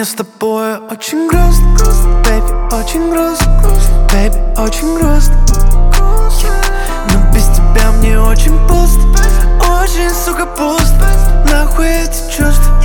Мне с тобой очень грустно, baby, очень грустно, baby, очень грустно. Но без тебя мне очень пусто, очень, сука, пусто. Нахуй эти чувства.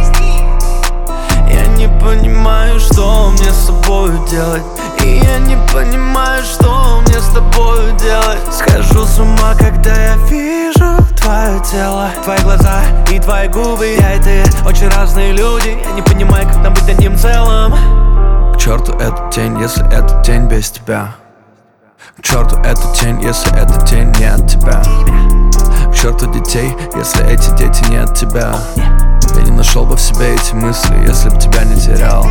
Я не понимаю, что мне с тобой делать. И я не понимаю, что мне с тобой делать. Схожу с ума, когда я вижу твое тело, твои глаза и твои губы. Я и ты очень разные люди. Я не понимаю, как нам быть одним целым. К черту эту тень, если это тень без тебя. К черту эту тень, если эта тень не от тебя. К черту детей, если эти дети не от тебя. Я не нашел бы в себе эти мысли, если б тебя не терял.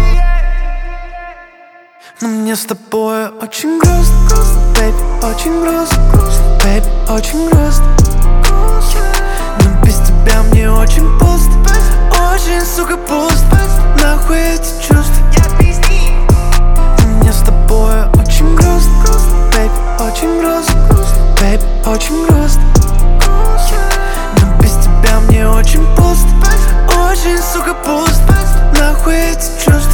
Но мне с тобой очень грустно, baby, очень грустно, baby, очень грустно. Но без тебя мне очень пусто, очень, сука, пусто. Нахуй эти чувства. Но мне с тобой очень грустно, baby, очень грустно, baby, очень грустно. Но без тебя мне очень пусто, очень, сука, пусто. Нахуй эти чувства.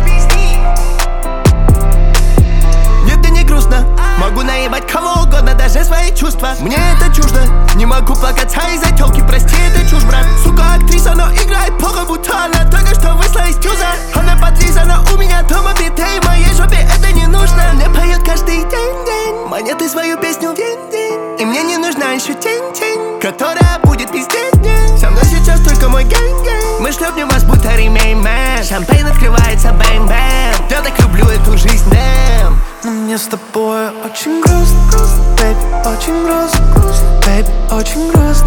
Могу наебать кого угодно, даже свои чувства. Мне это чуждо, не могу плакаться из-за тёлки. Прости, это чушь, брат. Сука, актриса, но играет плохо, будто она только что вышла из тюза. Она подлизана у меня дома битой, моей жопе это не нужно. Мне поет каждый день монеты свою песню день. И мне не нужна еще тень, которая будет пиздеть мне. Со мной сейчас только мой гэнг. Мы шлепнем вас, будто ремейн, мэн. Шампейн открывается, бэнг-бэнг. Я так люблю эту жизнь, дэм. Но мне с тобой очень грустно, baby, очень грустно, baby, очень грустно.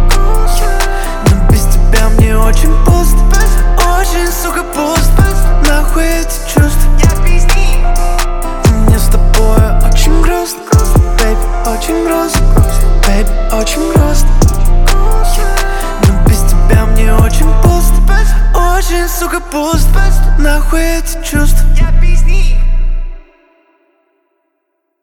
Но без тебя мне очень пусто, очень, сука, пусто. Нахуй эти чувства. Но мне с тобой очень грустно, baby, очень грустно, baby, очень грустно. Но без тебя мне очень пусто, очень, сука, пусто. Нахуй эти чувства.